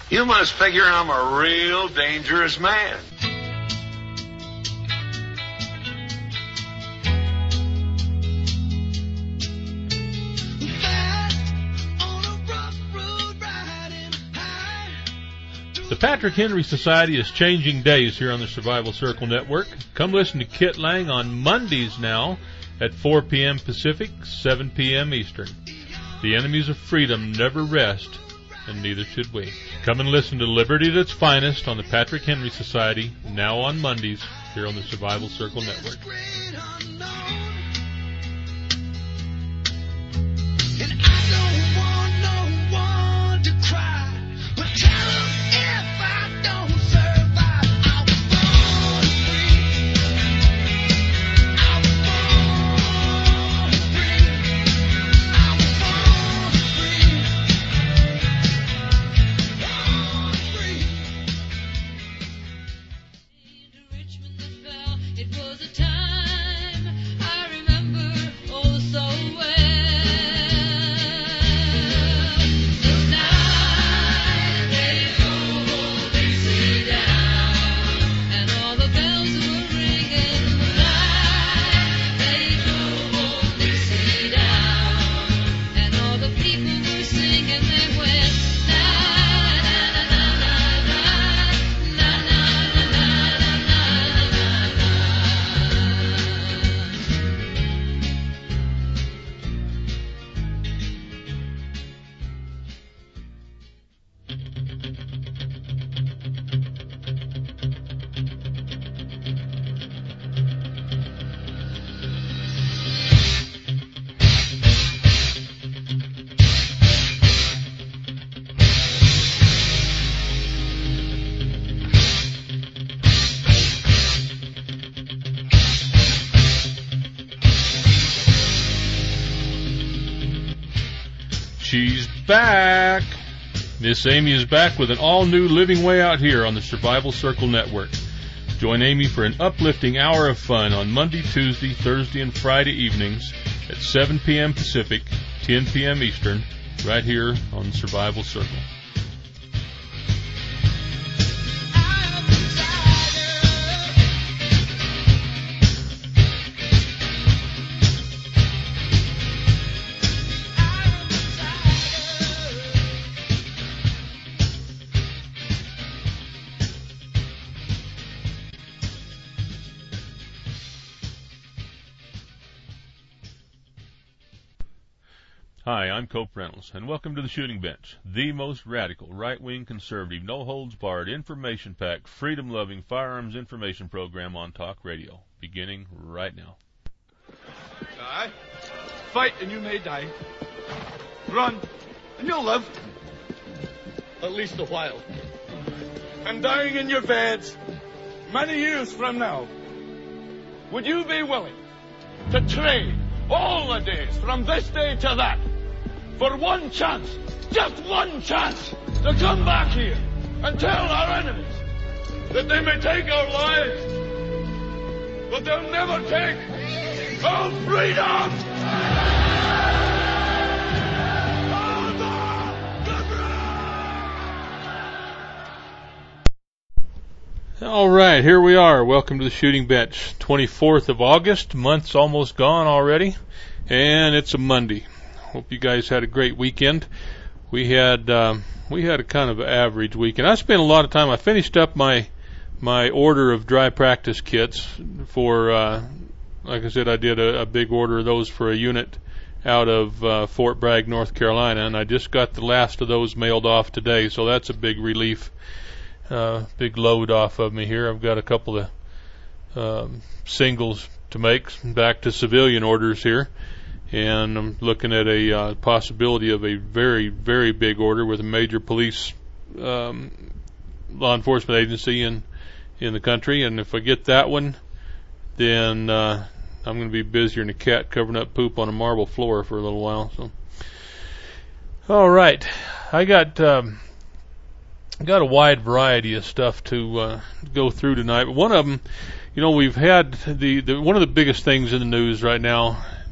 You must figure I'm a real dangerous man. The Patrick Henry Society is changing days here on the Survival Circle Network. Come listen to Kit Lang on Mondays now at 4 p.m. Pacific, 7 p.m. Eastern. The enemies of freedom never rest, and neither should we. Come and listen to Liberty at its finest on the Patrick Henry Society, now on Mondays here on the Survival Circle Network. She's back. Miss Amy is back with an all-new Living Way Out here on the Survival Circle Network. Join Amy for an uplifting hour of fun on Monday, Tuesday, Thursday, and Friday evenings at 7 p.m. Pacific, 10 p.m. Eastern, right here on the Survival Circle. Hi, I'm Cope Reynolds, and welcome to the Shooting Bench, the most radical, right-wing, conservative, no-holds-barred, information-packed, freedom-loving firearms information program on talk radio, beginning right now. Die. Fight, and you may die. Run, and you'll live. At least a while. And dying in your beds many years from now, would you be willing to trade all the days from this day to that for one chance, just one chance, to come back here and tell our enemies that they may take our lives, but they'll never take our freedom! All right, here we are. Welcome to the Shooting Bench. 24th of August. Month's almost gone already, and it's a Monday. Hope you guys had a great weekend. We had a kind of average weekend. I spent a lot of time. I finished up my order of dry practice kits for, like I said, I did a big order of those for a unit out of Fort Bragg, North Carolina, and I just got the last of those mailed off today, so that's a big relief. Big load off of me here. I've got a couple of singles to make back to civilian orders here, and I'm looking at a possibility of a very, very big order with a major police law enforcement agency in the country. And if I get that one, then I'm going to be busier than a cat covering up poop on a marble floor for a little while. So, all right, I got a wide variety of stuff to go through tonight. But one of them, we've had the one of the biggest things in the news right now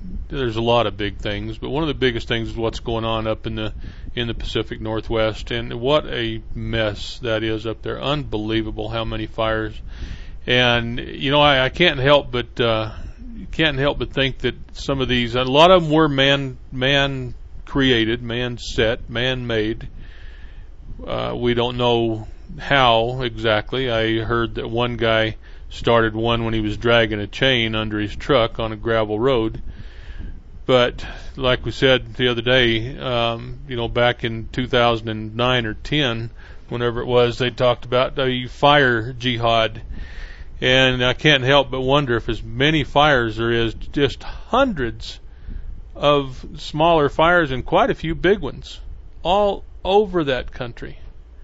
there's a lot of big things, but one of the biggest things is what's going on up in the Pacific Northwest, and what a mess that is up there. Unbelievable how many fires. And I can't help but think that some of these, a lot of them were man created, man set, man made. We don't know how exactly. I heard that one guy started one when he was dragging a chain under his truck on a gravel road. But like we said the other day, back in 2009 or 10, whenever it was, they talked about a fire jihad. And I can't help but wonder if as many fires there is, just hundreds of smaller fires and quite a few big ones all over that country.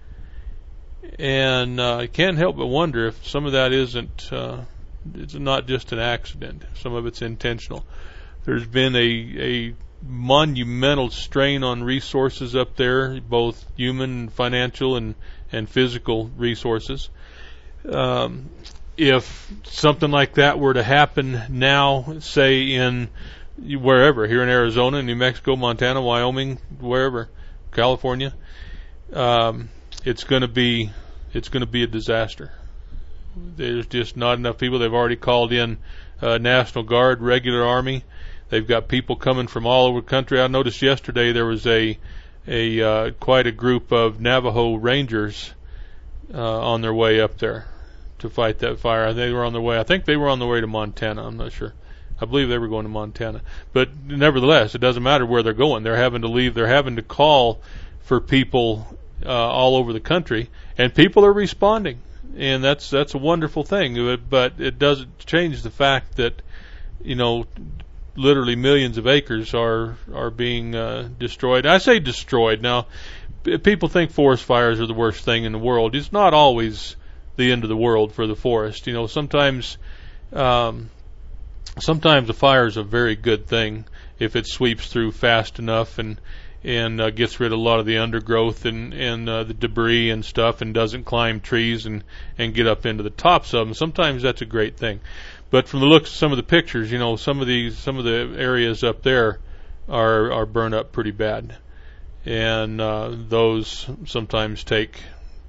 And I can't help but wonder if some of that isn't, it's not just an accident. Some of it's intentional. There's been a monumental strain on resources up there, both human, financial, and physical resources. If something like that were to happen now, say in wherever, here in Arizona, New Mexico, Montana, Wyoming, wherever, California, it's going to be a disaster. There's just not enough people. They've already called in National Guard, regular Army. They've got people coming from all over the country. I noticed yesterday there was quite a group of Navajo Rangers on their way up there to fight that fire. I think they were on their way to Montana. I'm not sure. I believe they were going to Montana. But nevertheless, it doesn't matter where they're going. They're having to leave. They're having to call for people all over the country, and people are responding, and that's a wonderful thing. But it doesn't change the fact that literally millions of acres are being destroyed. I say destroyed. Now, people think forest fires are the worst thing in the world. It's not always the end of the world for the forest. Sometimes a fire is a very good thing if it sweeps through fast enough and gets rid of a lot of the undergrowth and the debris and stuff, and doesn't climb trees and get up into the tops of them. Sometimes that's a great thing. But from the looks of some of the pictures, some of the areas up there are burned up pretty bad, and those sometimes take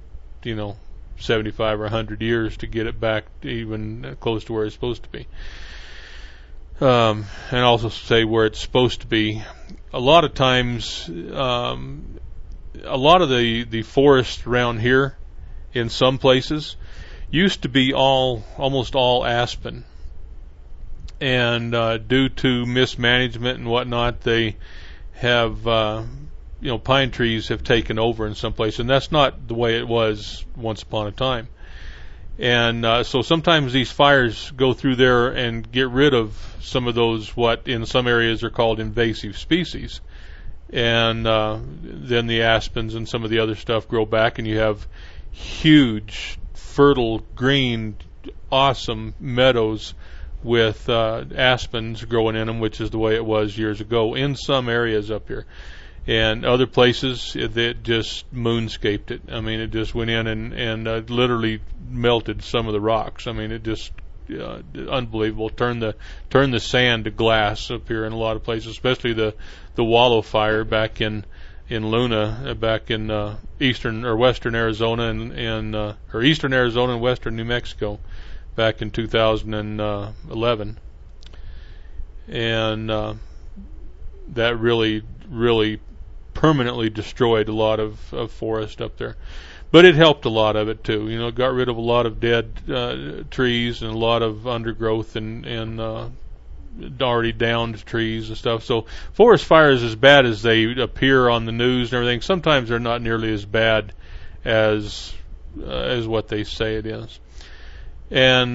75 or 100 years to get it back even close to where it's supposed to be. And also say where it's supposed to be. A lot of times, a lot of the forest around here in some places used to be almost all aspen. And due to mismanagement and whatnot, they have, pine trees have taken over in some places. And that's not the way it was once upon a time. And so sometimes these fires go through there and get rid of some of those, what in some areas are called invasive species. And then the aspens and some of the other stuff grow back, and you have huge, fertile, green, awesome meadows with aspens growing in them, which is the way it was years ago in some areas up here. And other places, it just moonscaped it. I mean, it just went in and literally melted some of the rocks. I mean, it just unbelievable. Turned the sand to glass up here in a lot of places, especially the Wallow fire back in Luna, back in eastern or western Arizona or eastern Arizona and western New Mexico, back in 2011, and that really permanently destroyed a lot of forest up there. But it helped a lot of it too. It got rid of a lot of dead trees and a lot of undergrowth and already downed trees and stuff. So forest fires, as bad as they appear on the news and everything, sometimes they're not nearly as bad as what they say it is. And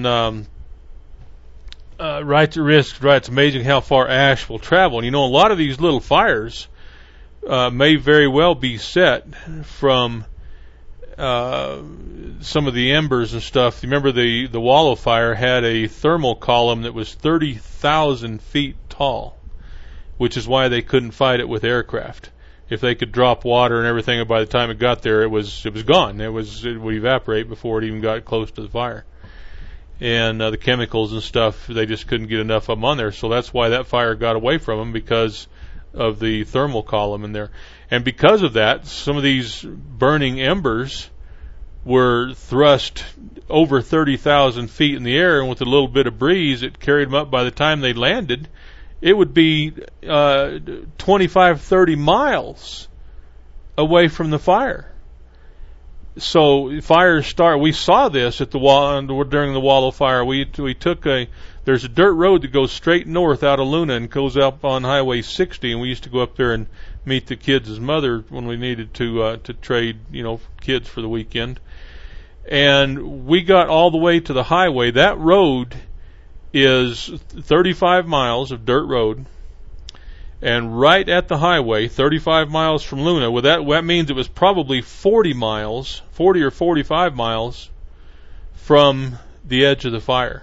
right to risk, right? It's amazing how far ash will travel. And a lot of these little fires may very well be set from some of the embers and stuff. Remember the Wallow fire had a thermal column that was 30,000 feet tall, which is why they couldn't fight it with aircraft. If they could drop water and everything, and by the time it got there, it was gone. It would evaporate before it even got close to the fire. and the chemicals and stuff, they just couldn't get enough of them on there. So that's why that fire got away from them, because of the thermal column in there. And because of that, some of these burning embers were thrust over 30,000 feet in the air, and with a little bit of breeze, it carried them up. By the time they landed, it would be 25, 30 miles away from the fire. So fires start. We saw this at the during the Wallow fire. We took there's a dirt road that goes straight north out of Luna and goes up on Highway 60, and we used to go up there and meet the kids' mother when we needed to trade, kids for the weekend. And we got all the way to the highway. That road is 35 miles of dirt road, and right at the highway, 35 miles from Luna. Well, that means it was probably 40 or 45 miles from the edge of the fire.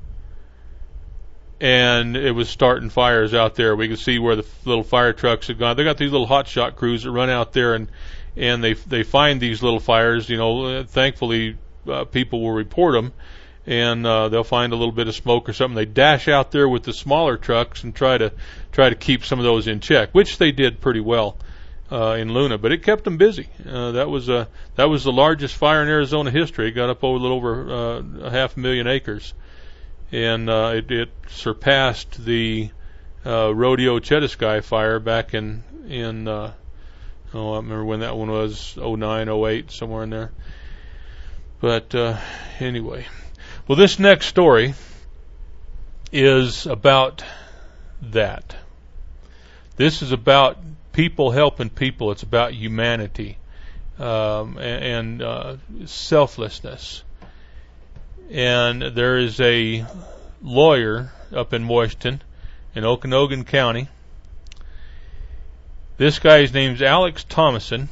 And it was starting fires out there. We could see where the little fire trucks had gone. They got these little hotshot crews that run out there, and they find these little fires. Thankfully, people will report them, and they'll find a little bit of smoke or something. They dash out there with the smaller trucks and try to keep some of those in check, which they did pretty well in Luna. But it kept them busy. That was the largest fire in Arizona history. It got up a little over 500,000 acres. And it surpassed the Rodeo Chetiskyi fire back in I remember when that one was, 09, 08, somewhere in there. But anyway, well, this next story is about that. This is about people helping people. It's about humanity and selflessness. And there is a lawyer up in Washington, in Okanogan County. This guy's name's Alex Thomason,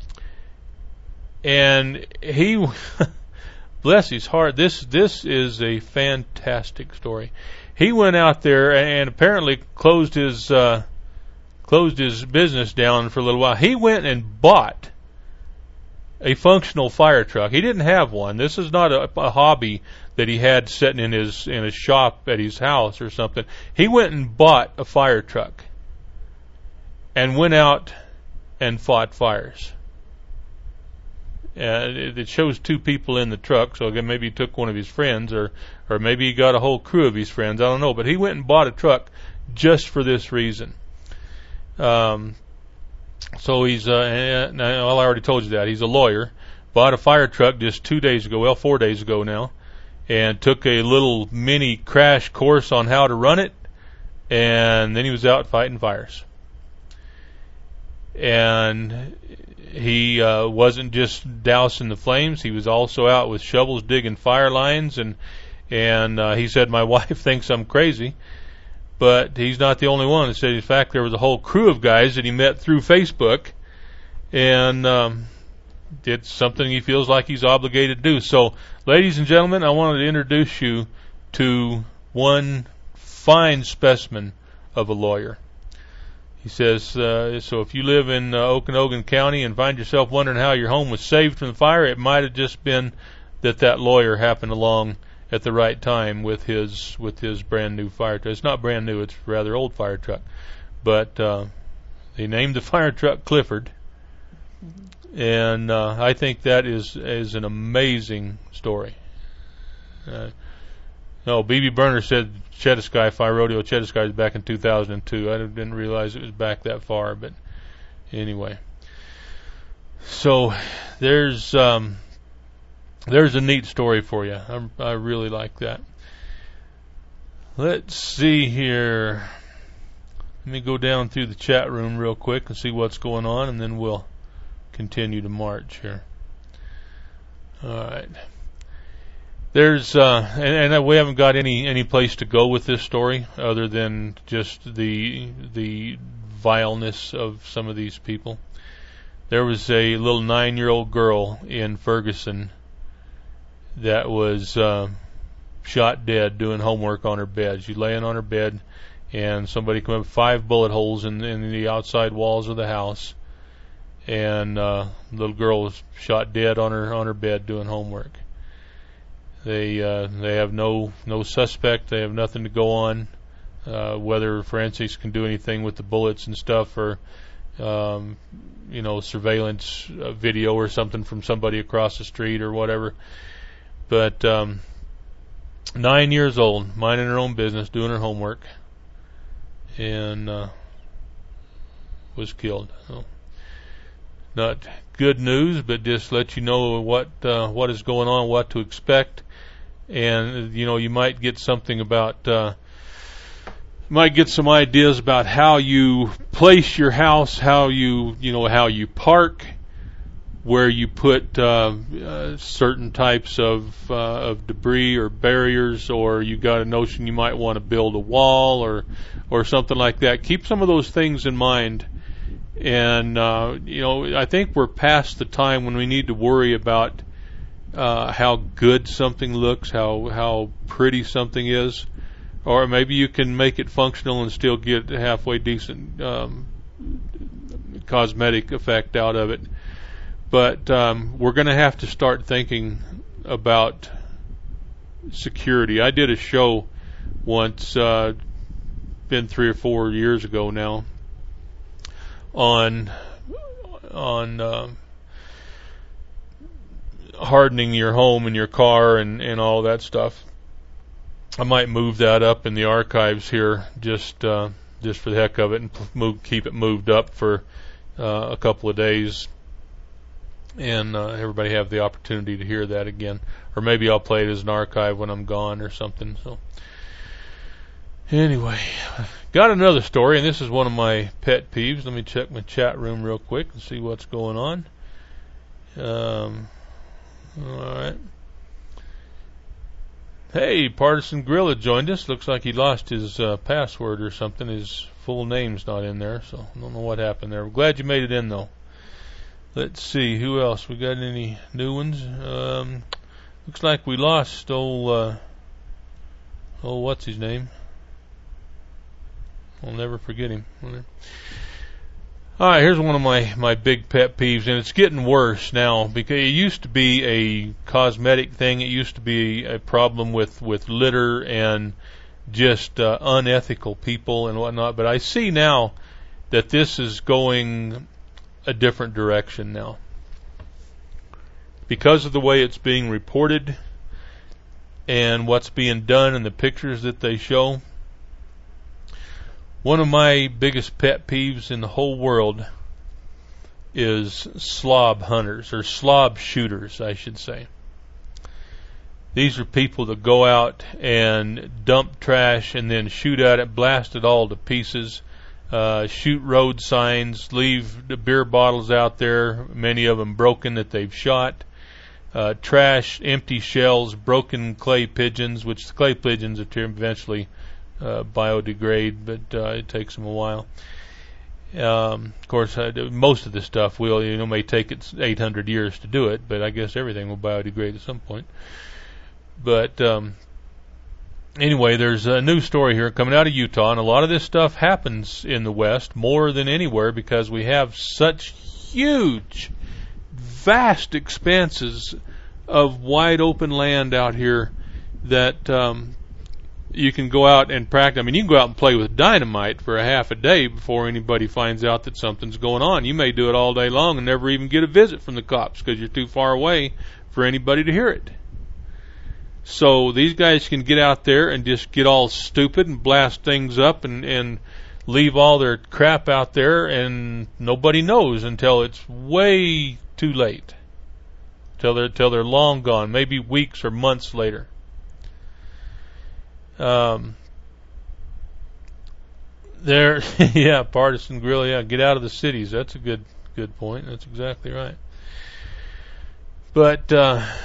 and he, bless his heart, this is a fantastic story. He went out there and apparently closed his business down for a little while. He went and bought a functional fire truck. He didn't have one. This is not a hobby that he had sitting in his shop at his house or something. He went and bought a fire truck and went out and fought fires. It shows two people in the truck, so again, maybe he took one of his friends, or maybe he got a whole crew of his friends. I don't know, but he went and bought a truck just for this reason. So he's, I already told you that. He's a lawyer. Bought a fire truck just 4 days ago now, and took a little mini crash course on how to run it, and then he was out fighting fires. And he wasn't just dousing the flames. He was also out with shovels digging fire lines, and he said, my wife thinks I'm crazy. But he's not the only one. He said, in fact, there was a whole crew of guys that he met through Facebook, and did something he feels like he's obligated to do. So, ladies and gentlemen, I wanted to introduce you to one fine specimen of a lawyer. He says, so if you live in Okanogan County and find yourself wondering how your home was saved from the fire, it might have just been that lawyer happened along at the right time with his brand new fire truck. It's not brand new; it's a rather old fire truck, but they named the fire truck Clifford, and I think that is an amazing story. B.B. Burner said Chetiskyi fire, Rodeo Chetiskyi, is back in 2002. I didn't realize it was back that far, but anyway. So there's a neat story for you. I really like that. Let's see here. Let me go down through the chat room real quick and see what's going on, and then we'll continue to march here. All right. There's and we haven't got any place to go with this story other than just the vileness of some of these people. There was a little 9-year-old girl in Ferguson that was shot dead doing homework on her bed. She's laying on her bed, and somebody came up with 5 bullet holes in the outside walls of the house, and the little girl was shot dead on her bed doing homework. They have no suspect. They have nothing to go on. Whether forensics can do anything with the bullets and stuff, or surveillance video or something from somebody across the street or whatever. But 9 years old, minding her own business, doing her homework, and was killed. So, not good news, but just let you know what is going on, what to expect, and you might get something about. Might get some ideas about how you place your house, how you park, where you put certain types of debris or barriers, or you got a notion you might want to build a wall or something like that. Keep some of those things in mind. And I think we're past the time when we need to worry about how good something looks, how pretty something is. Or maybe you can make it functional and still get a halfway decent cosmetic effect out of it. But we're going to have to start thinking about security. I did a show once, been 3 or 4 years ago now, on hardening your home and your car and all that stuff. I might move that up in the archives here just for the heck of it, and keep it moved up for a couple of days, and everybody have the opportunity to hear that again. Or maybe I'll play it as an archive when I'm gone or something. So anyway, got another story, and this is one of my pet peeves. Let me check my chat room real quick and see what's going on. All right. Hey, Partisan Gorilla joined us. Looks like he lost his password or something. His full name's not in there, so I don't know what happened there. We're glad you made it in, though. Let's see, who else? We got any new ones? Looks like we lost what's his name? I'll never forget him. Alright, here's one of my big pet peeves, and it's getting worse now, because it used to be a cosmetic thing. It used to be a problem with litter and just unethical people and whatnot, but I see now that this is going a different direction now. Because of the way it's being reported and what's being done and the pictures that they show, one of my biggest pet peeves in the whole world is slob hunters, or slob shooters, I should say. These are people that go out and dump trash and then shoot at it, blast it all to pieces, shoot road signs, leave the beer bottles out there, many of them broken that they've shot, trash, empty shells, broken clay pigeons, which the clay pigeons eventually biodegrade, but it takes them a while. Of course, most of the stuff may take it 800 years to do it, but I guess everything will biodegrade at some point. But anyway, there's a new story here coming out of Utah, and a lot of this stuff happens in the West more than anywhere because we have such huge, vast expanses of wide open land out here that you can go out and practice. I mean, you can go out and play with dynamite for a half a day before anybody finds out that something's going on. You may do it all day long and never even get a visit from the cops because you're too far away for anybody to hear it. So these guys can get out there and just get all stupid and blast things up and leave all their crap out there, and nobody knows until it's way too late. Till they're long gone, maybe weeks or months later. Partisan Gorilla, get out of the cities. That's a good point. That's exactly right. But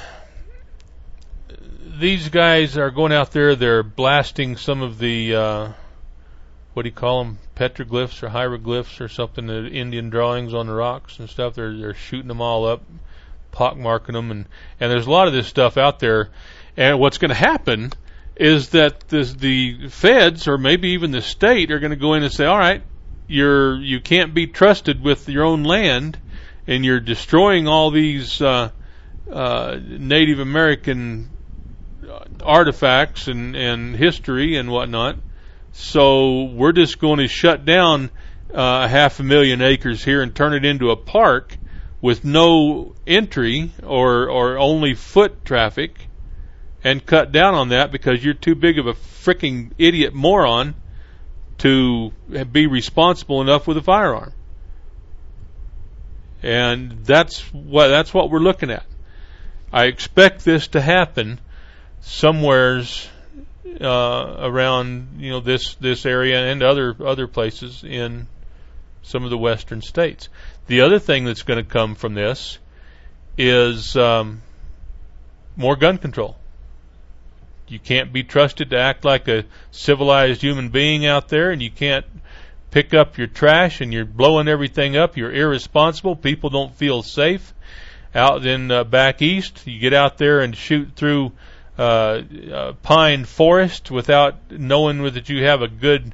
these guys are going out there, they're blasting some of the what do you call them, petroglyphs or hieroglyphs or something, the Indian drawings on the rocks and stuff. They're shooting them all up, pockmarking them, and there's a lot of this stuff out there. And what's going to happen is that the feds, or maybe even the state, are going to go in and say, all right, you can't be trusted with your own land, and you're destroying all these Native American artifacts and history and whatnot. So we're just going to shut down 500,000 acres here and turn it into a park with no entry or only foot traffic, and cut down on that because you're too big of a fricking idiot moron to be responsible enough with a firearm. And that's what we're looking at. I expect this to happen somewheres around this area and other places in some of the western states. The other thing that's going to come from this is more gun control. You can't be trusted to act like a civilized human being out there, and you can't pick up your trash, and you're blowing everything up. You're irresponsible. People don't feel safe. Out in back east, you get out there and shoot through pine forest without knowing that you have a good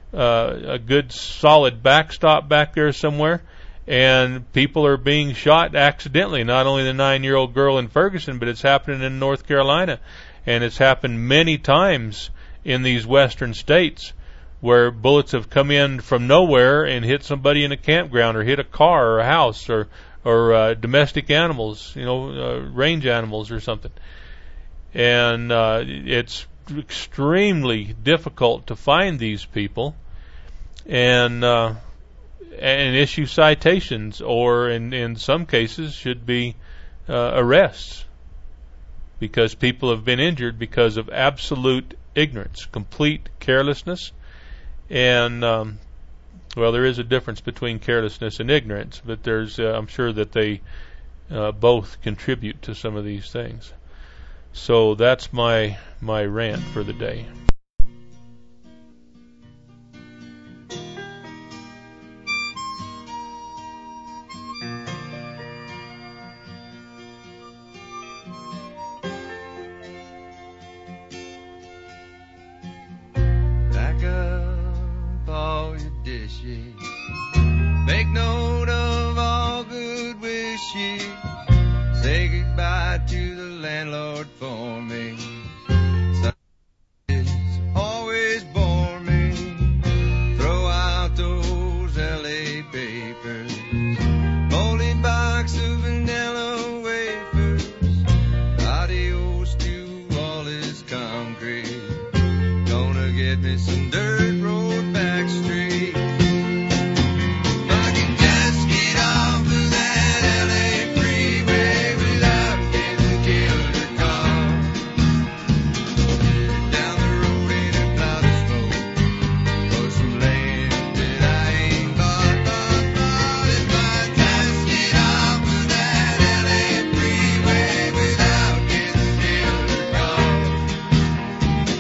solid backstop back there somewhere, and people are being shot accidentally. Not only the 9-year-old girl in Ferguson, but it's happening in North Carolina, and it's happened many times in these western states where bullets have come in from nowhere and hit somebody in a campground or hit a car or a house or domestic animals, range animals or something. And it's extremely difficult to find these people and issue citations, or in some cases should be arrests, because people have been injured because of absolute ignorance, complete carelessness. And there is a difference between carelessness and ignorance, but there's I'm sure that they both contribute to some of these things. So that's my rant for the day. Pack up all your dishes. Make note of all good wishes. Say goodbye to the landlord for me. Sundays always bore me. Throw out those LA papers. Folding box of vanilla wafers. Adios to all this concrete. Gonna get me some dirt road back street. I can just get off of that LA freeway without getting killed or caught. Down the road in a cloud of smoke for some land that I ain't bought. If I just get off of that LA freeway without getting killed or caught.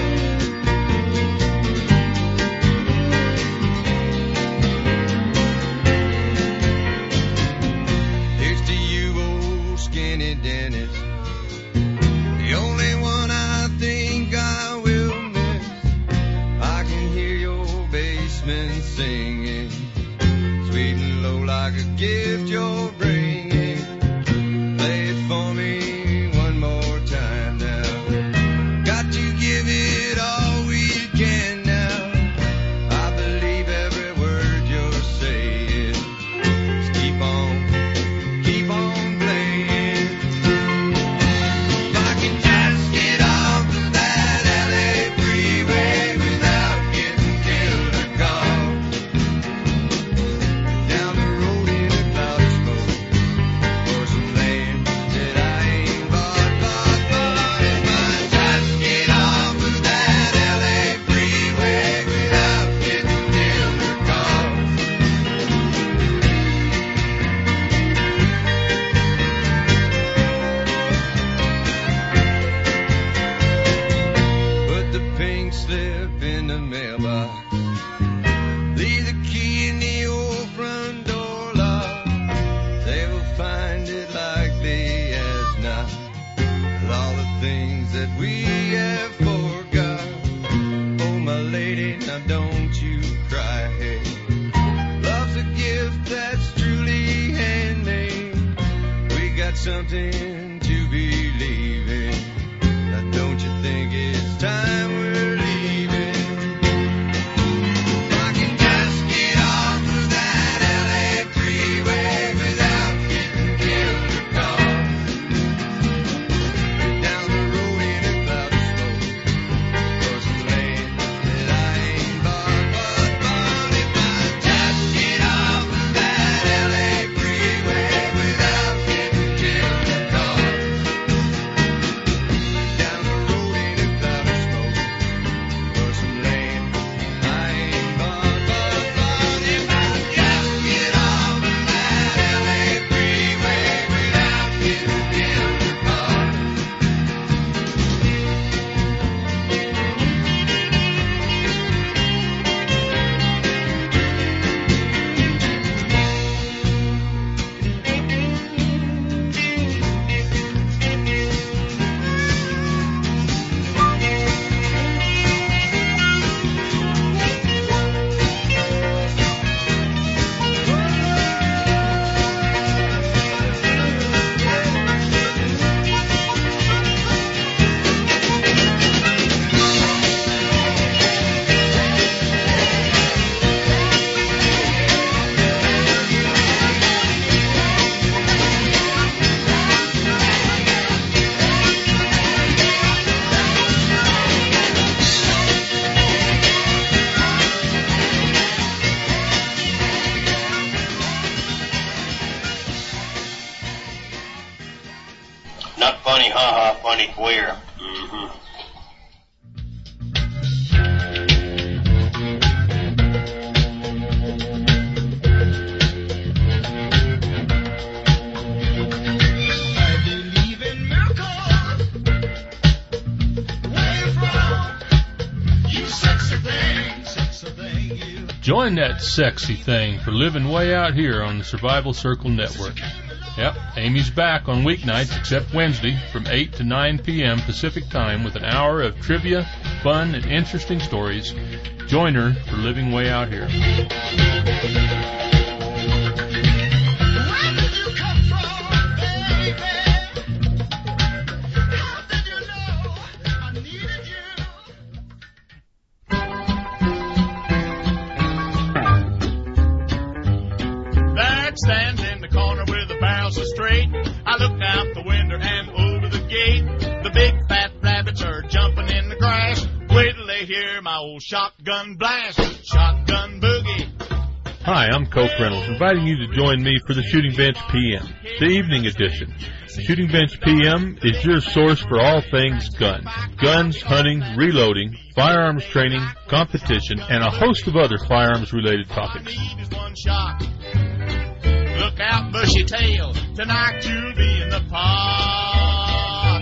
Here's to you, old skinny Dennis. The only one I think I will miss. I can hear your basement singing, sweet and low like a gift you're bringing. Play it for me one more time now. Got to give it all we can now. I believe every word you're saying. Just keep on playing. If I can just get off of that LA freeway without getting killed or caught. Down the road in a cloud of smoke for some land that I ain't bought. If I just get off of that LA freeway without getting killed or caught. Put the pink slip in the mailbox. Leave the key in the old front door lock. They will find it likely as not. With all the things that we have forgot. Oh, my lady, now don't you cry. Hey, love's a gift that's truly handmade. We got something to believe in. Now don't plenty queer. Join that sexy thing for living way out here on the Survival Circle Network. Yep, Amy's back on weeknights except Wednesday from 8 to 9 p.m. Pacific Time with an hour of trivia, fun, and interesting stories. Join her for living way out here. Stands in the corner where the barrels are straight. I looked out the window and over the gate. The big fat rabbits are jumping in the grass. Wait till they hear my old shotgun blast. Shotgun boogie. Hi, I'm Cope Reynolds, inviting you to join me for the Shooting Bench PM, the evening edition. The Shooting Bench PM is your source for all things guns. Guns, hunting, reloading, firearms training, competition, and a host of other firearms-related topics. Look out, bushy tail, tonight you'll be in the pot.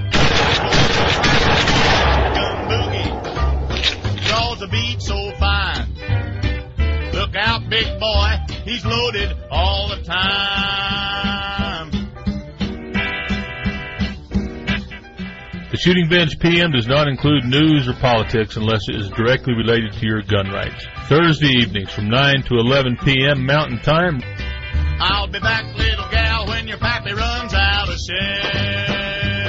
Gun boogie draws a beat so fine. Look out, big boy, he's loaded all the time. The Shooting Bench PM does not include news or politics unless it is directly related to your gun rights. Thursday evenings from 9 to 11 p.m. Mountain Time. I'll be back, little gal, when your pappy runs out of shells.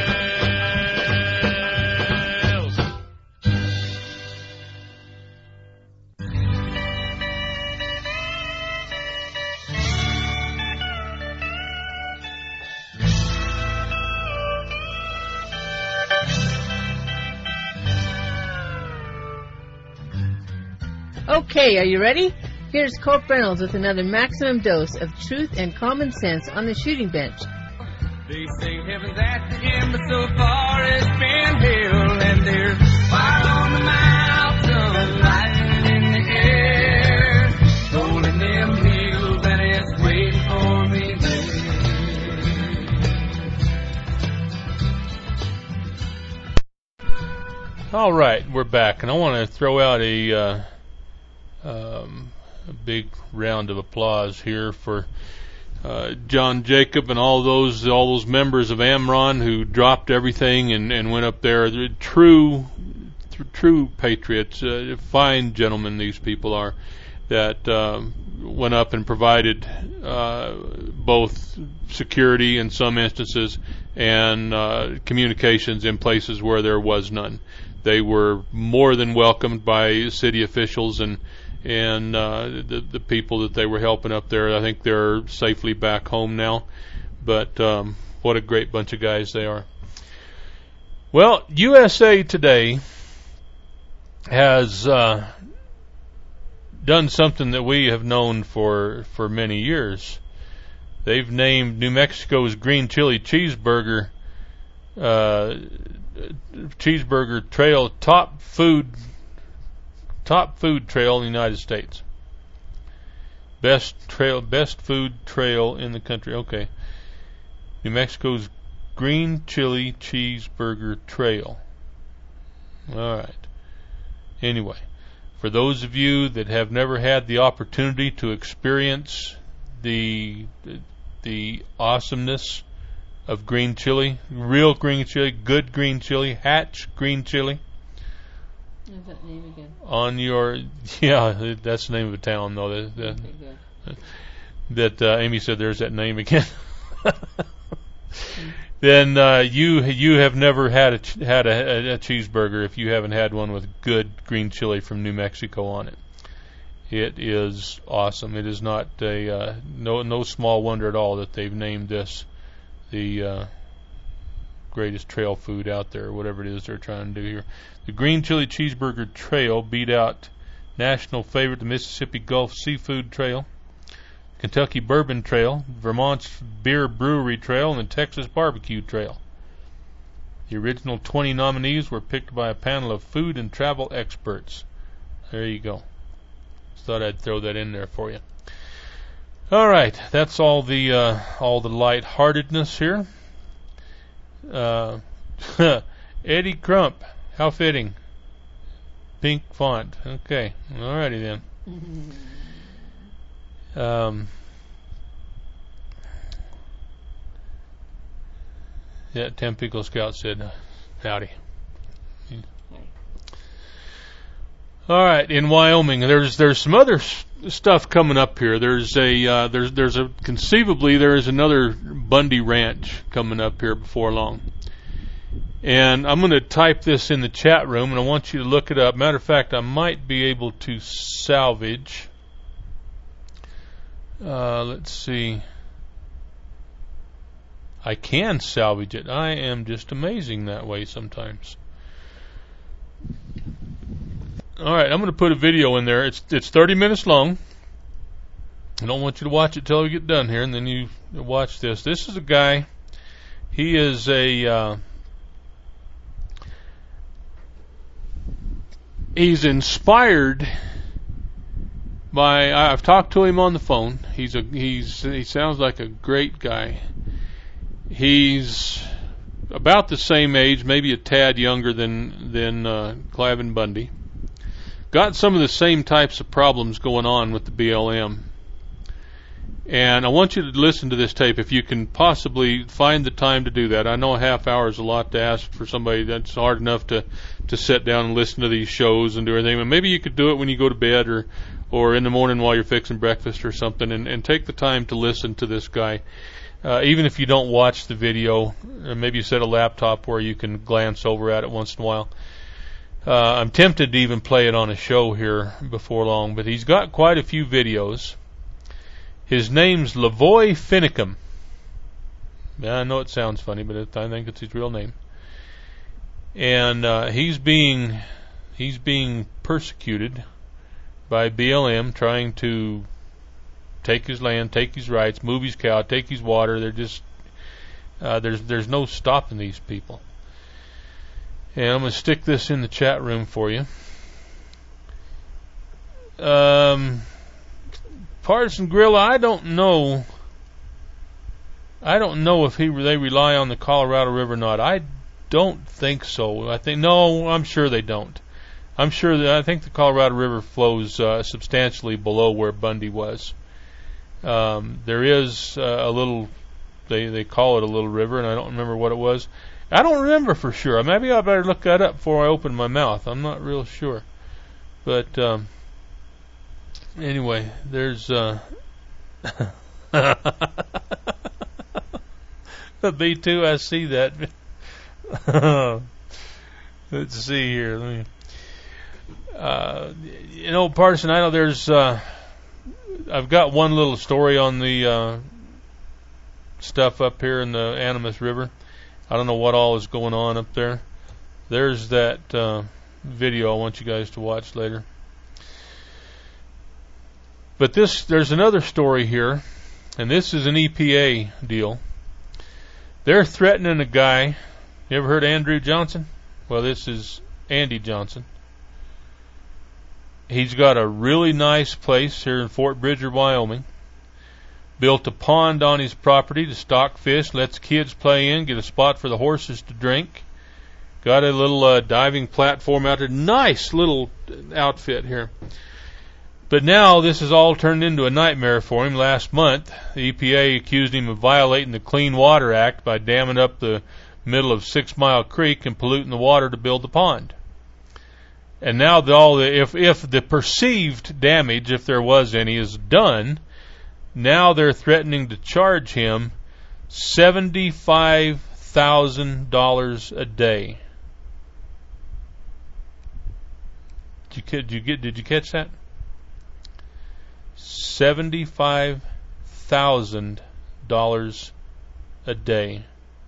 Okay, are you ready? Here's Cope Reynolds with another maximum dose of truth and common sense on the Shooting Bench. They say heaven's at the end, but so far it's been hell, and there's fire on the mountain, lightning in the air, rolling them hills, and it's waiting for me there. All right, we're back, and I want to throw out a big round of applause here for John Jacob and all those members of Amron who dropped everything and went up there. They're true patriots, fine gentlemen these people are, that went up and provided both security in some instances and communications in places where there was none. They were more than welcomed by city officials and the people that they were helping up there. I think they're safely back home now, but what a great bunch of guys they are. Well, USA Today has done something that we have known for many years. They've named New Mexico's green chili cheeseburger trail top food trail in the United States. Best food trail in the country. Okay. New Mexico's green chili cheeseburger trail. All right. Anyway, for those of you that have never had the opportunity to experience the awesomeness of green chili, real green chili, good green chili, Hatch green chili. What's that name again? That's the name of a town, though. That Amy said there's that name again. Then you have never had a cheeseburger if you haven't had one with good green chili from New Mexico on it. It is awesome. It is not no small wonder at all that they've named this the greatest trail food out there, whatever it is they're trying to do here. The Green Chili Cheeseburger Trail beat out national favorite, the Mississippi Gulf Seafood Trail, Kentucky Bourbon Trail, Vermont's Beer Brewery Trail, and the Texas Barbecue Trail. The original 20 nominees were picked by a panel of food and travel experts. There you go. Just thought I'd throw that in there for you. All right, that's all the lightheartedness here. Eddie Crump, how fitting. Pink font. Okay, alrighty then. Yeah, Tampico Scout said, howdy. All right, in Wyoming, there's some other stuff coming up here. There's conceivably there is another Bundy Ranch coming up here before long. And I'm going to type this in the chat room, and I want you to look it up. Matter of fact, I might be able to salvage. Let's see. I can salvage it. I am just amazing that way sometimes. All right, I'm going to put a video in there. It's 30 minutes long. I don't want you to watch it till we get done here, and then you watch this. This is a guy. He is he's inspired by. I've talked to him on the phone. He sounds like a great guy. He's about the same age, maybe a tad younger than Cliven Bundy. Got some of the same types of problems going on with the BLM. And I want you to listen to this tape if you can possibly find the time to do that. I know a half hour is a lot to ask for somebody. That's hard enough to sit down and listen to these shows and do everything. But maybe you could do it when you go to bed or in the morning while you're fixing breakfast or something, and take the time to listen to this guy. Even if you don't watch the video, maybe you set a laptop where you can glance over at it once in a while. I'm tempted to even play it on a show here before long, but he's got quite a few videos. His name's Lavoy Finicum. I know it sounds funny, but I think it's his real name. And he's being persecuted by BLM, trying to take his land, take his rights, move his cow, take his water. They're just there's no stopping these people. And I'm going to stick this in the chat room for you. Partisan Gorilla, I don't know if they rely on the Colorado River or not. I don't think so. I'm sure they don't. I think the Colorado River flows substantially below where Bundy was. There is a little, they call it a little river, and I don't remember what it was. I don't remember for sure. Maybe I better look that up before I open my mouth. I'm not real sure. But anyway, there's me too. I see that. Let's see here. Partisan, I know there's. I've got one little story on the stuff up here in the Animas River. I don't know what all is going on up there. There's that video I want you guys to watch later. But there's another story here, and this is an EPA deal. They're threatening a guy. You ever heard of Andrew Johnson? Well, this is Andy Johnson. He's got a really nice place here in Fort Bridger, Wyoming. Built a pond on his property to stock fish, lets kids play in, get a spot for the horses to drink. Got a little diving platform out there. Nice little outfit here. But now this has all turned into a nightmare for him. Last month, the EPA accused him of violating the Clean Water Act by damming up the middle of 6 Mile Creek and polluting the water to build the pond. And now if the perceived damage, if there was any, is done, now they're threatening to charge him $75,000 a day. Did you catch that? $75,000 a day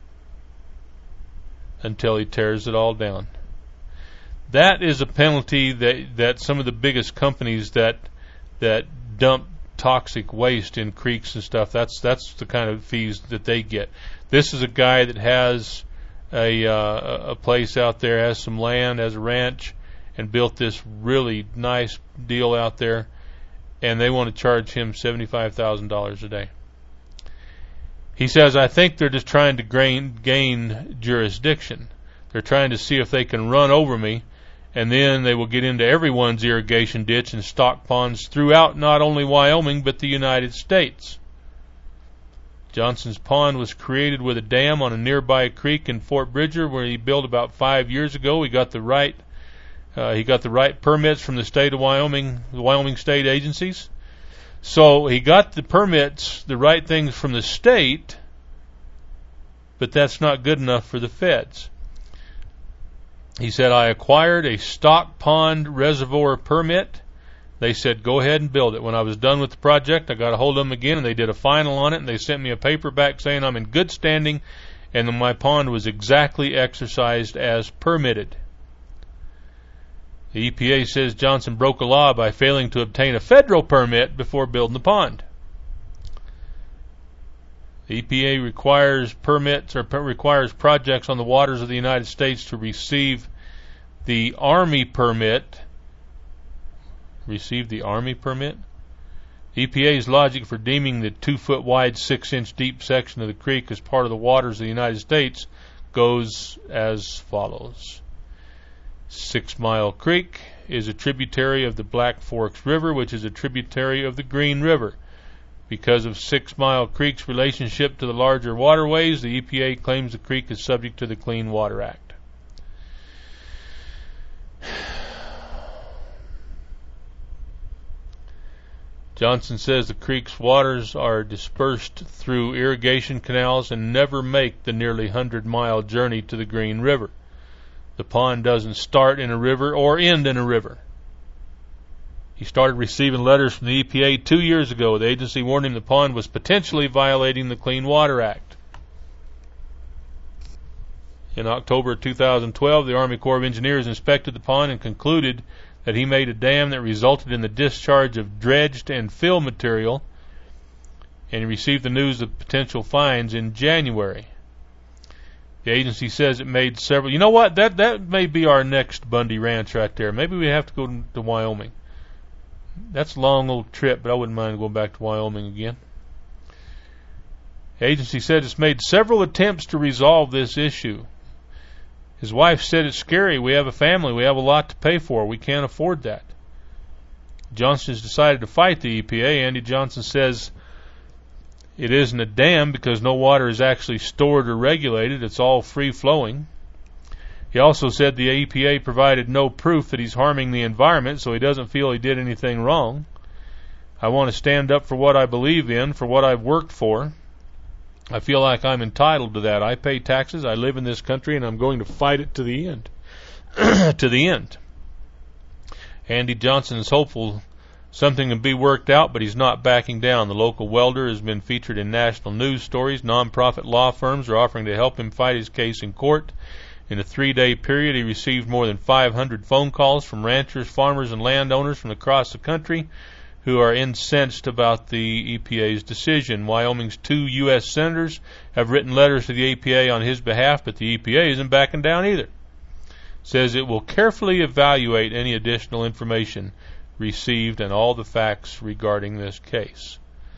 until he tears it all down. That is a penalty that some of the biggest companies that dump toxic waste in creeks and stuff, that's the kind of fees that they get. This is a guy that has a place out there, has some land, has a ranch, and built this really nice deal out there, and they want to charge him $75,000 a day. He says, I think they're just trying to gain jurisdiction. They're trying to see if they can run over me, and then they will get into everyone's irrigation ditch and stock ponds throughout not only Wyoming but the United States. Johnson's pond was created with a dam on a nearby creek in Fort Bridger, where he built about 5 years ago. He got the right permits from the state of Wyoming, the Wyoming state agencies. So he got the permits, the right things from the state, but that's not good enough for the feds. He said, I acquired a stock pond reservoir permit. They said, go ahead and build it. When I was done with the project, I got a hold of them again, and they did a final on it, and they sent me a paper back saying I'm in good standing, and that my pond was exactly exercised as permitted. The EPA says Johnson broke a law by failing to obtain a federal permit before building the pond. The EPA requires projects on the waters of the United States to receive the Army permit. EPA's logic for deeming the 2-foot wide, 6-inch deep section of the creek as part of the waters of the United States goes as follows. 6 Mile Creek is a tributary of the Black Forks River, which is a tributary of the Green River. Because of 6 Mile Creek's relationship to the larger waterways, the EPA claims the creek is subject to the Clean Water Act. Johnson says the creek's waters are dispersed through irrigation canals and never make the nearly 100-mile journey to the Green River. The pond doesn't start in a river or end in a river. He started receiving letters from the EPA 2 years ago. The agency warned him the pond was potentially violating the Clean Water Act. In October 2012, the Army Corps of Engineers inspected the pond and concluded that he made a dam that resulted in the discharge of dredged and fill material, and he received the news of potential fines in January. The agency says it made several... You know what? That may be our next Bundy Ranch right there. Maybe we have to go to Wyoming. That's a long old trip, but I wouldn't mind going back to Wyoming again. The agency said it's made several attempts to resolve this issue. His wife said it's scary. We have a family. We have a lot to pay for. We can't afford that. Johnson has decided to fight the EPA. Andy Johnson says it isn't a dam because no water is actually stored or regulated. It's all free-flowing. He also said the EPA provided no proof that he's harming the environment, so he doesn't feel he did anything wrong. I want to stand up for what I believe in, for what I've worked for. I feel like I'm entitled to that. I pay taxes, I live in this country, and I'm going to fight it to the end. To the end. Andy Johnson is hopeful something can be worked out, but he's not backing down. The local welder has been featured in national news stories. Non-profit law firms are offering to help him fight his case in court. In a 3-day period, he received more than 500 phone calls from ranchers, farmers, and landowners from across the country who are incensed about the EPA's decision. Wyoming's 2 U.S. senators have written letters to the EPA on his behalf, but the EPA isn't backing down either. It says it will carefully evaluate any additional information received and all the facts regarding this case.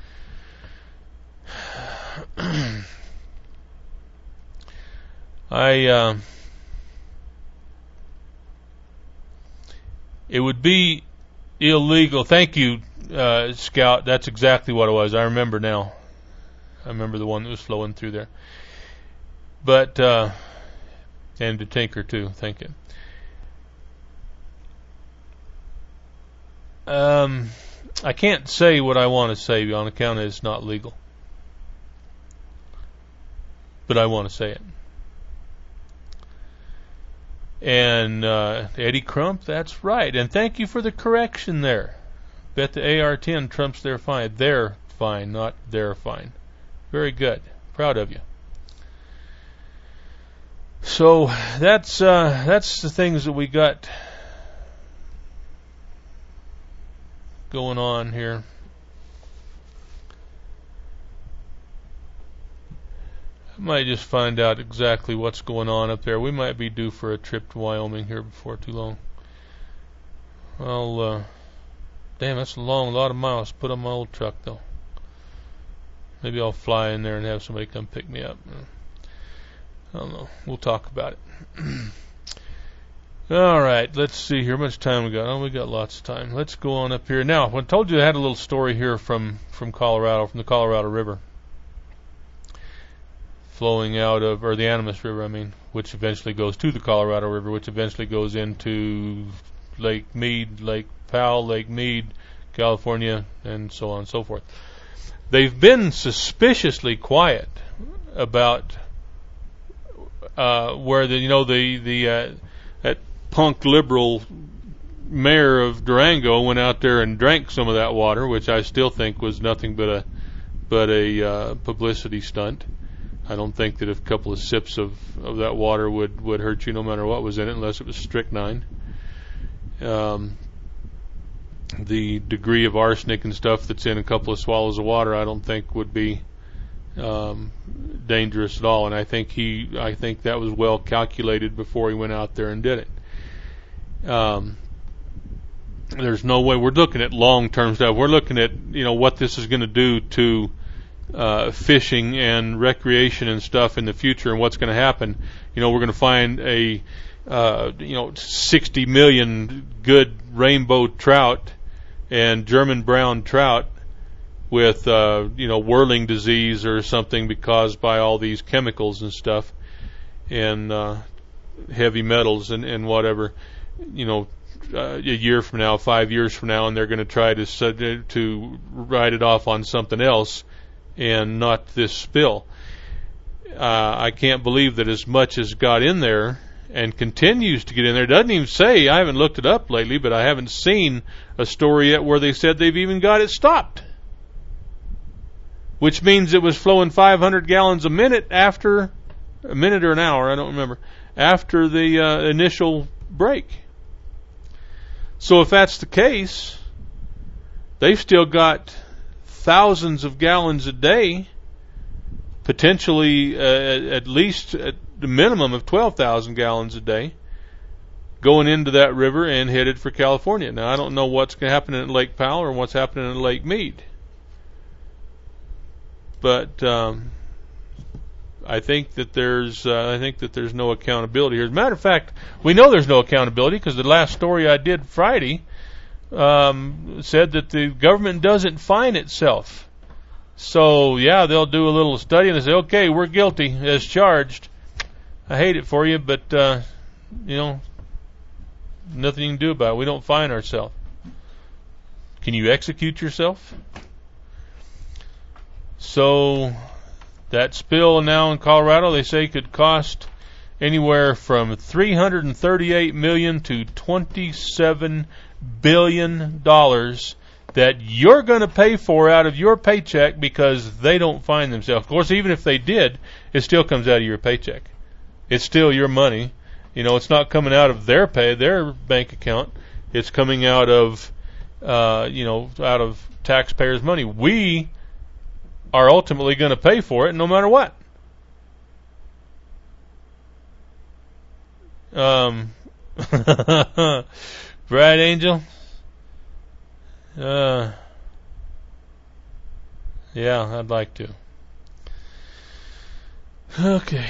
It would be illegal. Thank you, Scout. That's exactly what it was. I remember now. I remember the one that was flowing through there. But, and to Tinker too. Thank you. I can't say what I want to say on account of it's not legal. But I want to say it. And Eddie Crump, that's right. And thank you for the correction there. Bet the AR-10 trumps their fine. Their fine, not their fine. Very good. Proud of you. So that's the things that we got going on here. Might just find out exactly what's going on up there. We might be due for a trip to Wyoming here before too long. Damn, that's a lot of miles to put on my old truck, though. Maybe I'll fly in there and have somebody come pick me up. I don't know. We'll talk about it. All right, let's see here. How much time we got? Oh, we got lots of time. Let's go on up here. Now, I told you I had a little story here from Colorado, from the Colorado River. Flowing out of, or the Animas River, I mean, which eventually goes to the Colorado River, which eventually goes into Lake Mead, Lake Powell, Lake Mead, California, and so on and so forth. They've been suspiciously quiet about where that punk liberal mayor of Durango went out there and drank some of that water, which I still think was nothing but a publicity stunt. I don't think that a couple of sips of that water would hurt you no matter what was in it, unless it was strychnine. The degree of arsenic and stuff that's in a couple of swallows of water, I don't think would be dangerous at all. And I think that was well calculated before he went out there and did it. There's no way. We're looking at long-term stuff. We're looking at what this is going to do to fishing and recreation and stuff in the future, and what's going to happen. We're going to find a 60 million good rainbow trout and German brown trout with whirling disease or something caused by all these chemicals and stuff and heavy metals and whatever. A year from now, 5 years from now, and they're going to try to write it off on something else and not this spill. I can't believe that as much as got in there and continues to get in there. It doesn't even say, I haven't looked it up lately, but I haven't seen a story yet where they said they've even got it stopped. Which means it was flowing 500 gallons a minute or an hour, I don't remember, after the initial break. So if that's the case, they've still got thousands of gallons a day, potentially at least at the minimum of 12,000 gallons a day, going into that river and headed for California. Now, I don't know what's happening at Lake Powell or what's happening at Lake Mead, but I think that there's no accountability here. As a matter of fact, we know there's no accountability because the last story I did Friday said that the government doesn't fine itself. So, yeah, they'll do a little study and they say, okay, we're guilty as charged. I hate it for you, but, nothing you can do about it. We don't fine ourselves. Can you execute yourself? So, that spill now in Colorado, they say, could cost anywhere from $338 million to $27 billion that you're going to pay for out of your paycheck because they don't fine themselves. Of course, even if they did, it still comes out of your paycheck. It's still your money. It's not coming out of their bank account. It's coming out of, out of taxpayers' money. We are ultimately going to pay for it no matter what. Right, Angel? Yeah, I'd like to. Okay.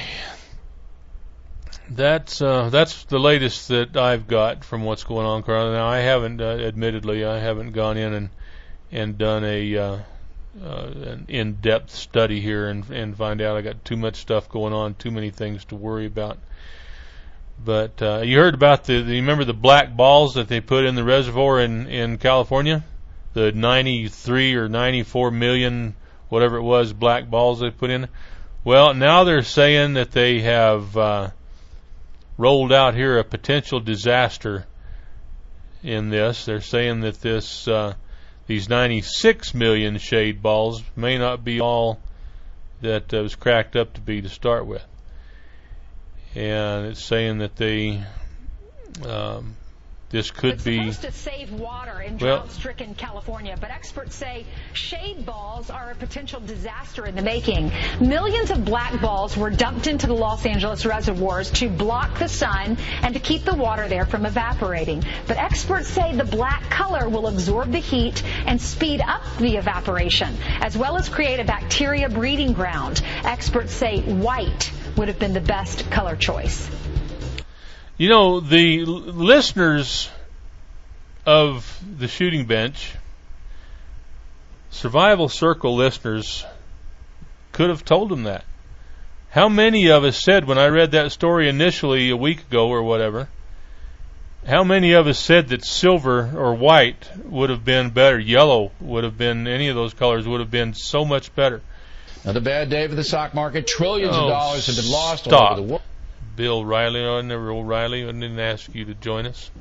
That's the latest that I've got from what's going on, Carl. Now, I haven't, admittedly, gone in and done an in-depth study here and find out I got too much stuff going on, too many things to worry about. But you heard about you remember the black balls that they put in the reservoir in California? The 93 or 94 million, whatever it was, black balls they put in. Well, now they're saying that they have rolled out here a potential disaster in this. They're saying that these 96 million shade balls may not be all that was cracked up to be to start with. And it's saying that they this could it's be... supposed to save water in Well- drought-stricken California, but experts say shade balls are a potential disaster in the making. Millions of black balls were dumped into the Los Angeles reservoirs to block the sun and to keep the water there from evaporating. But experts say the black color will absorb the heat and speed up the evaporation, as well as create a bacteria breeding ground. Experts say white would have been the best color choice. You know, the listeners of the Shooting Bench, Survival Circle listeners, could have told them that. How many of us said, when I read that story initially a week ago or whatever, how many of us said that silver or white would have been better, yellow would have been, any of those colors would have been so much better? Another bad day for the stock market. Trillions of dollars have been lost all stop. over the world. Bill Riley, O'Reilly, I didn't ask you to join us.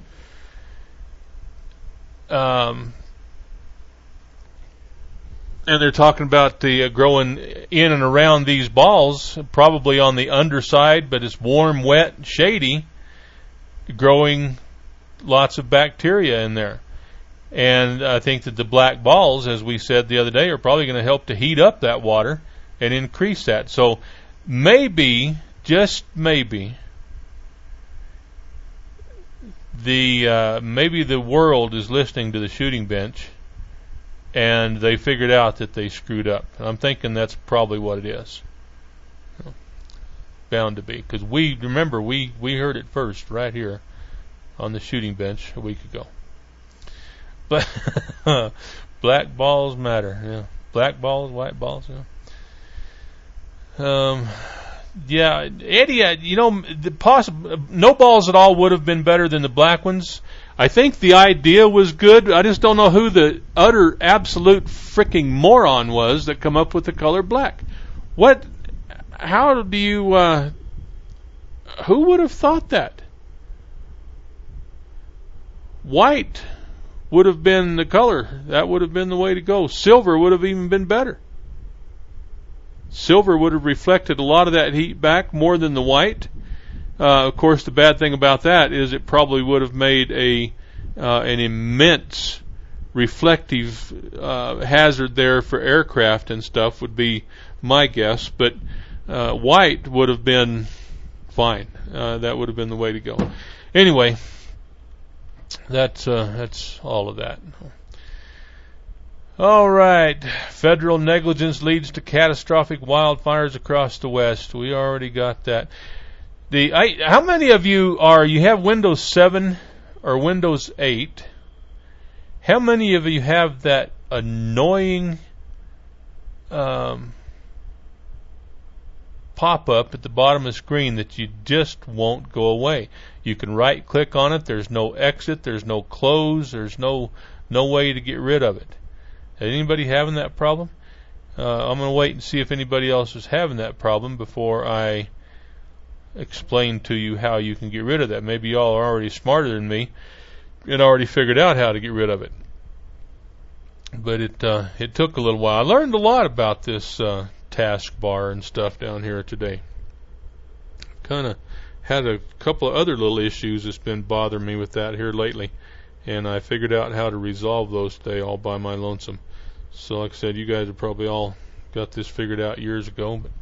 And they're talking about the growing in and around these balls, probably on the underside, but it's warm, wet, shady, growing lots of bacteria in there. And I think that the black balls, as we said the other day, are probably going to help to heat up that water and increase that. So maybe, just maybe, maybe the world is listening to the Shooting Bench, and they figured out that they screwed up. And I'm thinking that's probably what it is. Bound to be, because we heard it first right here on the Shooting Bench a week ago. But black balls matter. Yeah, black balls, white balls. Yeah. Yeah, Eddie, you know, no balls at all would have been better than the black ones. I think the idea was good. I just don't know who the utter, absolute freaking moron was that come up with the color black. How do you, who would have thought that? White would have been the color. That would have been the way to go. Silver would have even been better. Silver would have reflected a lot of that heat back more than the white. Of course, the bad thing about that is it probably would have made an immense reflective hazard there for aircraft and stuff, would be my guess. But white would have been fine. That would have been the way to go. Anyway, that's all of that. All right. Federal negligence leads to catastrophic wildfires across the West. We already got that. How many of you have Windows 7 or Windows 8? How many of you have that annoying pop-up at the bottom of the screen that you just won't go away? You can right-click on it. There's no exit. There's no close. There's no way to get rid of it. Anybody having that problem? I'm going to wait and see if anybody else is having that problem before I explain to you how you can get rid of that. Maybe y'all are already smarter than me and already figured out how to get rid of it. But it took a little while. I learned a lot about this taskbar and stuff down here today. Kind of had a couple of other little issues that's been bothering me with that here lately, and I figured out how to resolve those today all by my lonesome. So like I said, you guys have probably all got this figured out years ago. But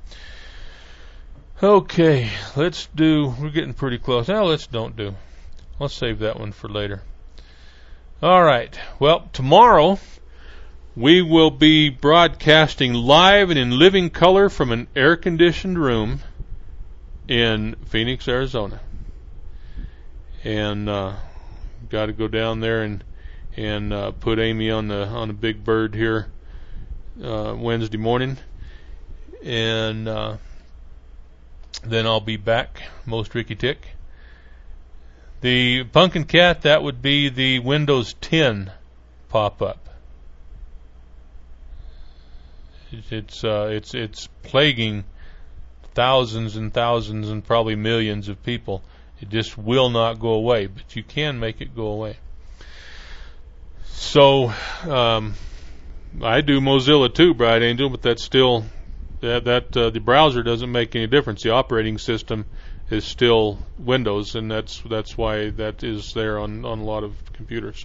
okay, we're getting pretty close. Now let's save that one for later. All right, well, tomorrow we will be broadcasting live and in living color from an air-conditioned room in Phoenix, Arizona. And got to go down there and put Amy on a big bird here Wednesday morning, and then I'll be back, most Ricky Tick. The Pumpkin Cat, that would be the Windows 10 pop-up. It's plaguing thousands and thousands and probably millions of people. It just will not go away, but you can make it go away. So I do Mozilla too, Bright Angel, but that's still the browser doesn't make any difference. The operating system is still Windows, and that's why that is there on a lot of computers.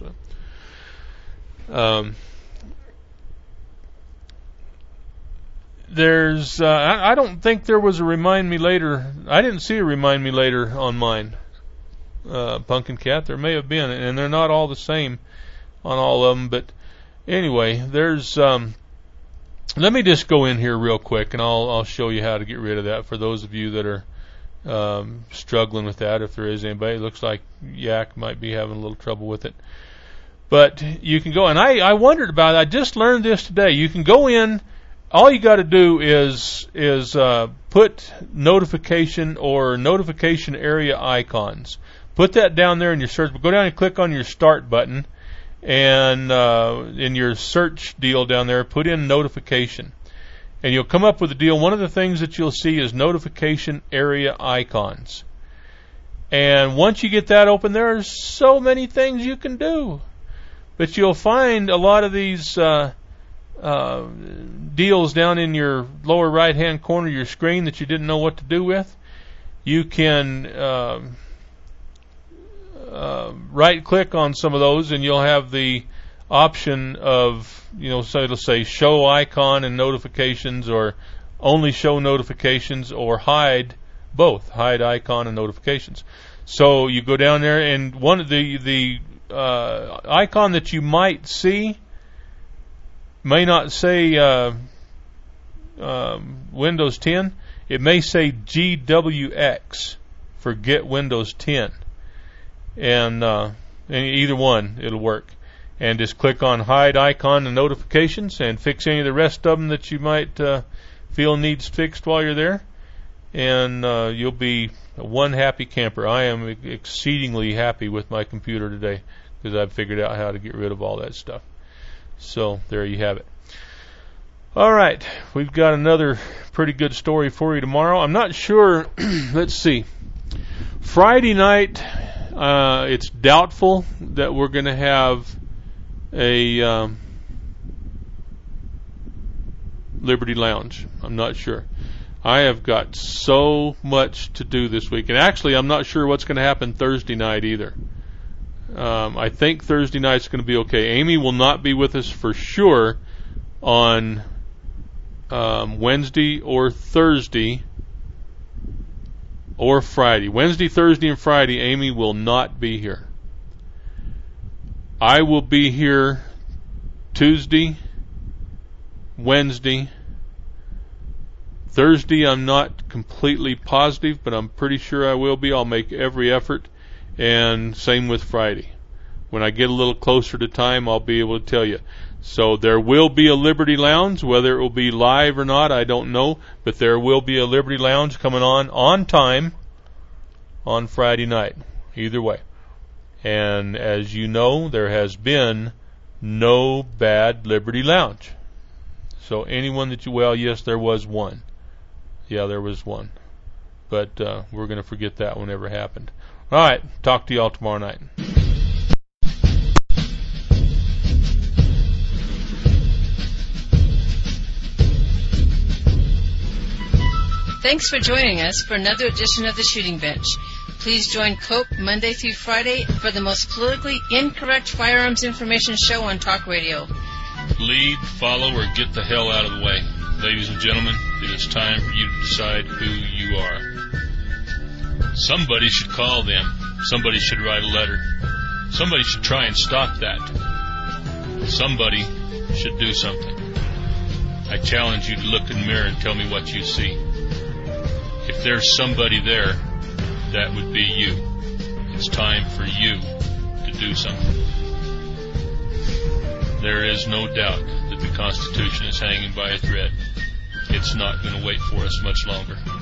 There's I don't think there was a Remind Me Later. I didn't see a Remind Me Later on mine. Pumpkin Cat, there may have been, and they're not all the same on all of them, but anyway, there's let me just go in here real quick and I'll show you how to get rid of that for those of you that are struggling with that. If there is anybody, it looks like Yak might be having a little trouble with it, but you can go, and I wondered about it. I just learned this today. You can go in, all you got to do is put notification or notification area icons. Put that down there in your search. Go down and click on your start button, and in your search deal down there, put in notification. And you'll come up with a deal. One of the things that you'll see is notification area icons. And once you get that open, there are so many things you can do. But you'll find a lot of these deals down in your lower right-hand corner of your screen that you didn't know what to do with. You can right-click on some of those, and you'll have the option of, so it'll say show icon and notifications, or only show notifications, or hide both, hide icon and notifications. So you go down there, and one of the icon that you might see may not say Windows 10. It may say GWX for Get Windows 10. And either one, it'll work. And just click on hide icon and notifications and fix any of the rest of them that you might feel needs fixed while you're there. And you'll be one happy camper. I am exceedingly happy with my computer today because I've figured out how to get rid of all that stuff. So there you have it. All right, we've got another pretty good story for you tomorrow. I'm not sure. Let's see. Friday night, it's doubtful that we're going to have a Liberty Lounge. I'm not sure. I have got so much to do this week. And actually, I'm not sure what's going to happen Thursday night either. I think Thursday night's going to be okay. Amy will not be with us for sure on Wednesday or Thursday or Friday. Wednesday, Thursday, and Friday, Amy will not be here. I will be here Tuesday, Wednesday. Thursday, I'm not completely positive, but I'm pretty sure I will be. I'll make every effort. And same with Friday. When I get a little closer to time, I'll be able to tell you. So there will be a Liberty Lounge. Whether it will be live or not, I don't know. But there will be a Liberty Lounge coming on time on Friday night. Either way. And as you know, there has been no bad Liberty Lounge. So anyone that yes, there was one. Yeah, there was one. But we're going to forget that one ever happened. All right, talk to y'all tomorrow night. Thanks for joining us for another edition of The Shooting Bench. Please join Cope Monday through Friday for the most politically incorrect firearms information show on talk radio. Lead, follow, or get the hell out of the way. Ladies and gentlemen, it is time for you to decide who you are. Somebody should call them. Somebody should write a letter. Somebody should try and stop that. Somebody should do something. I challenge you to look in the mirror and tell me what you see. If there's somebody there, that would be you. It's time for you to do something. There is no doubt that the Constitution is hanging by a thread. It's not going to wait for us much longer.